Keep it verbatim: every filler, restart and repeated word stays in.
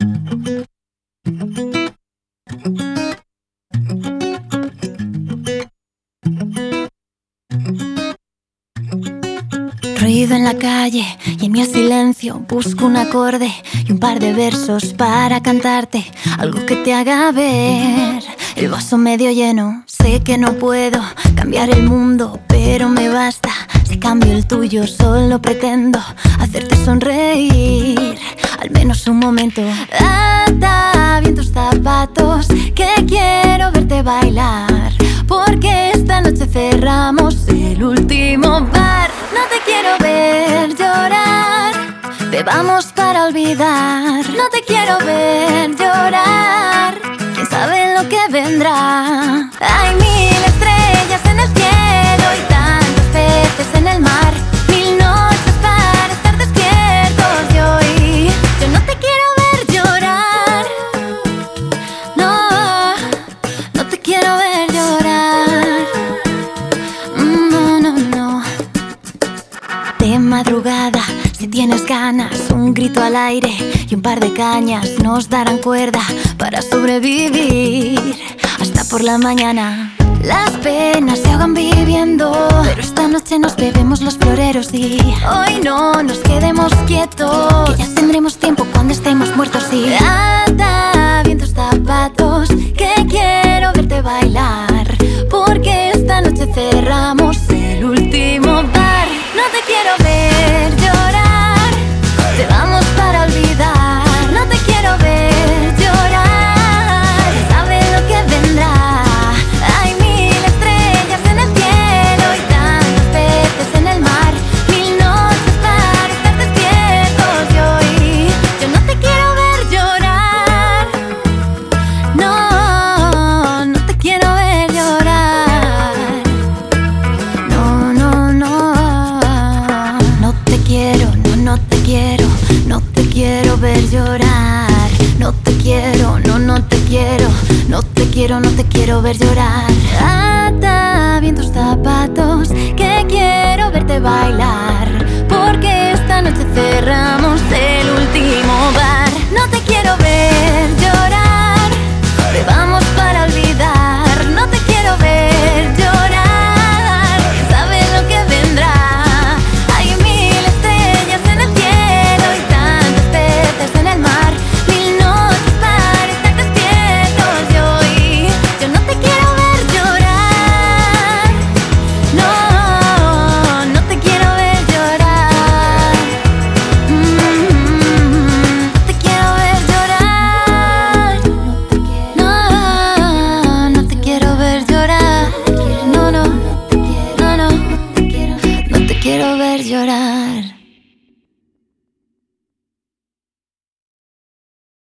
Ruido en la calle y en mi silencio busco un acorde y un par de versos para cantarte algo que te haga ver el vaso medio lleno. Sé que no puedo cambiar el mundo, pero me basta si cambio el tuyo. Solo pretendo hacerte sonreír, al menos un momento. Ata bien tus zapatos, que quiero verte bailar, porque esta noche cerramos el último bar. No te quiero ver llorar, bebamos para olvidar. No te quiero ver llorar, quién sabe lo que vendrá. Hay mil estrellas en el cielo y tantos peces en el mar, mil noches para estar despiertos y hoy yo no te quiero ver llorar. No, no te quiero ver llorar. No, no, no. De madrugada, si tienes ganas, un grito al aire y un par de cañas nos darán cuerda para sobrevivir hasta por la mañana. Las penas se ahogan viviendo, pero esta noche nos bebemos los floreros y hoy no nos quedemos quietos, que ya tendremos tiempo cuando estemos muertos. Y ata bien tus zapatos, que quiero verte bailar, porque esta noche cerramos el último bar. No te quiero ver llorar, te vamos para olvidar. No te quiero ver llorar, sabe lo que vendrá. Hay mil estrellas en el cielo y tantos peces en el mar, mil noches para estar despiertos y hoy yo no te quiero ver llorar. No, no te quiero ver llorar. No, no, no. No te quiero, no, no te quiero, no te quiero ver llorar. No te quiero, no, no te quiero, no te quiero, no te quiero ver llorar. Ata bien tus zapatos, que quiero verte bailar, porque esta noche cerramos el último bar. No te quiero ver llorar, bebamos para olvidar. No te quiero ver llorar, sabes lo que vendrá. Hay mil estrellas en el cielo y tantos peces en el mar, mil noches para estar despiertos y hoy yo no te quiero ver llorar. No, no te quiero ver llorar. Mm, no te quiero ver llorar. No, no te quiero ver llorar. No, no, no, no, no te quiero ver llorar.